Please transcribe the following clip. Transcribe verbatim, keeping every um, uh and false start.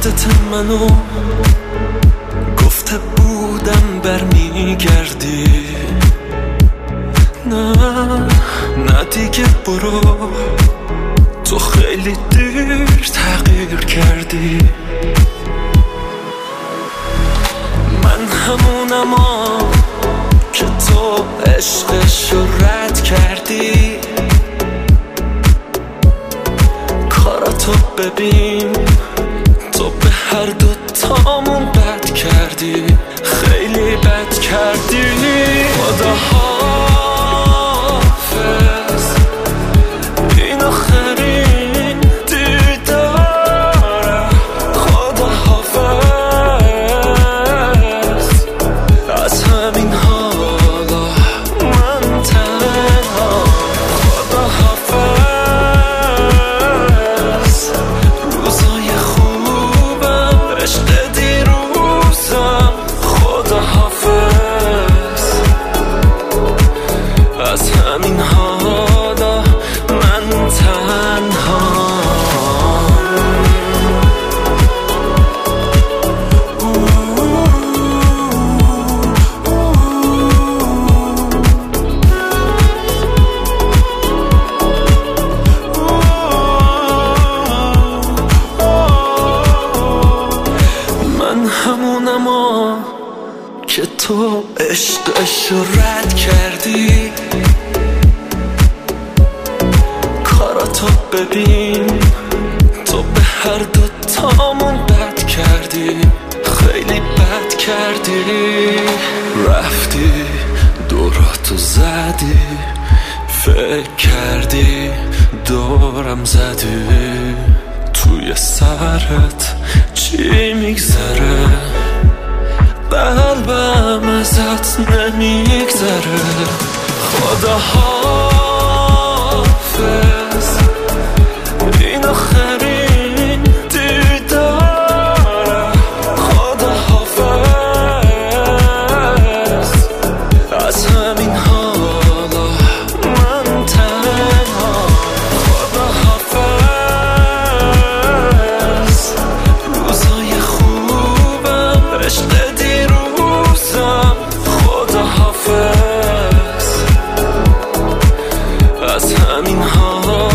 یادت منو گفته بودم برمیگردی، نه نه دیگه برو، تو خیلی دیر تغییر کردی. من همونم که تو عشقشو رد کردی، کاراتو ببین تو به هر دو تامون بد کردی، خیلی بد کردی. خدا حافظ، این آخرین دیداره. خدا حافظ، از همین حالا من تنها. خدا حافظ، روزای خوبم عشق دیروزم. خدا حافظ، از همین حالا من تنها. من همونم که تو عشقشو رد کردی، کاراتو ببین تو به هر دو تامون بد کردی، خیلی بد کردی. رفتی دوراتو زدی، فکر کردی دورم زدی، توی سرت چی میگذره؟ قلبم ازت نمیگذره. خدا حافظ، این آخرین دیداره. خدا حافظ، از همین حالا من تنها. خدا حافظ، روزای خوبم عشق دیروزم. خدا حافظ، از همین حالا